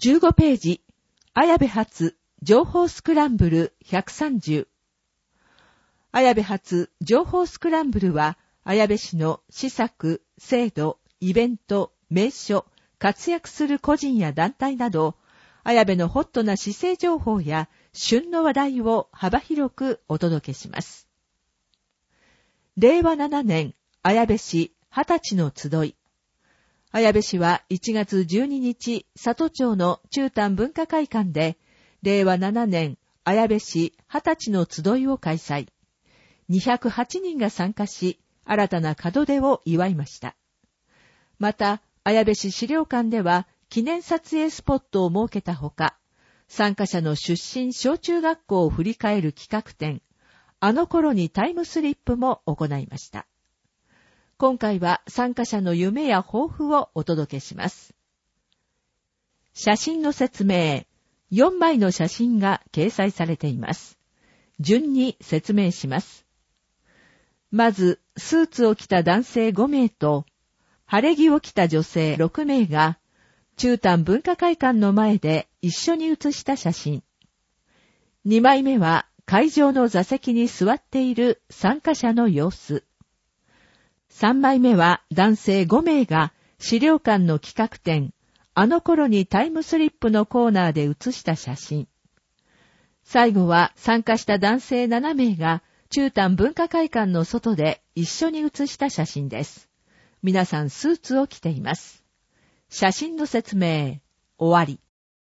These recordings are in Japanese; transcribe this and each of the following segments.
15ページ、綾部発情報スクランブル130。綾部発情報スクランブルは、綾部市の施策、制度、イベント、名所、活躍する個人や団体など、綾部のホットな市政情報や旬の話題を幅広くお届けします。令和7年、綾部市20歳の集い。綾部市は1月12日、里町の中丹文化会館で、令和7年、綾部市20歳の集いを開催。208人が参加し、新たな門出を祝いました。また、綾部市資料館では、記念撮影スポットを設けたほか、参加者の出身小中学校を振り返る企画展、あの頃にタイムスリップも行いました。今回は参加者の夢や抱負をお届けします。写真の説明、4枚の写真が掲載されています。順に説明します。まず、スーツを着た男性5名と、晴れ着を着た女性6名が、中丹文化会館の前で一緒に写した写真。2枚目は会場の座席に座っている参加者の様子。3枚目は男性5名が資料館の企画展、あの頃にタイムスリップのコーナーで写した写真。最後は参加した男性7名が中丹文化会館の外で一緒に写した写真です。皆さんスーツを着ています。写真の説明、終わり。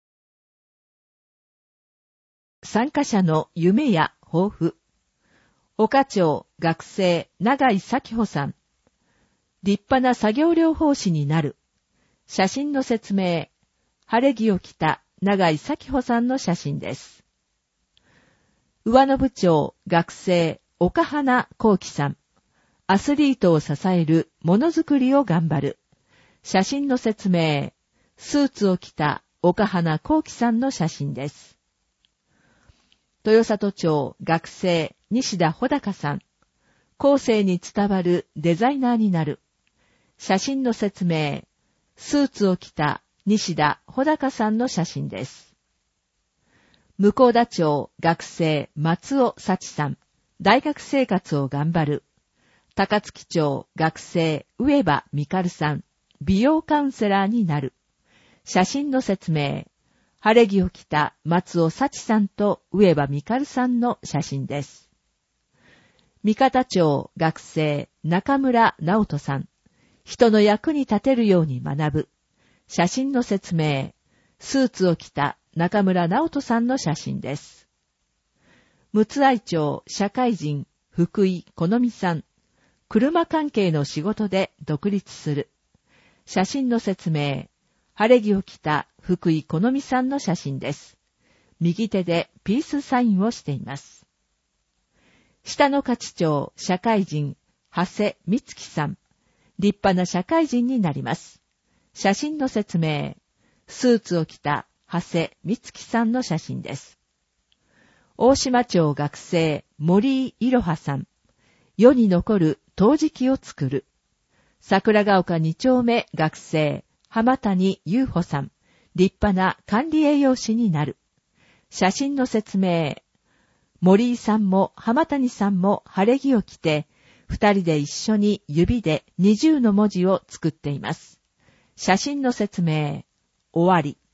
参加者の夢や抱負。岡町学生永井咲穂さん。立派な作業療法士になる。写真の説明、晴れ着を着た永井咲穂さんの写真です。上野部町学生岡花幸喜さん。アスリートを支えるものづくりを頑張る。写真の説明、スーツを着た岡花幸喜さんの写真です。豊里町学生西田穂高さん。後世に伝わるデザイナーになる。写真の説明、スーツを着た西田穂高さんの写真です。向田町学生松尾幸さん。大学生活を頑張る。高槻町学生上場美香さん。美容カウンセラーになる。写真の説明、晴れ着を着た松尾幸さんと上場美香さんの写真です。三方町学生中村直人さん。人の役に立てるように学ぶ。写真の説明、スーツを着た中村直人さんの写真です。六愛町社会人福井好美さん。車関係の仕事で独立する。写真の説明、晴れ着を着た福井好美さんの写真です。右手でピースサインをしています。下野勝町社会人長谷美月さん。立派な社会人になります。写真の説明、スーツを着た長谷美月さんの写真です。大島町学生森井いろはさん。世に残る陶磁器を作る。桜ヶ丘2丁目学生浜谷優穂さん。立派な管理栄養士になる。写真の説明、森井さんも浜谷さんも晴れ着を着て、二人で一緒に指で20の文字を作っています。写真の説明、終わり。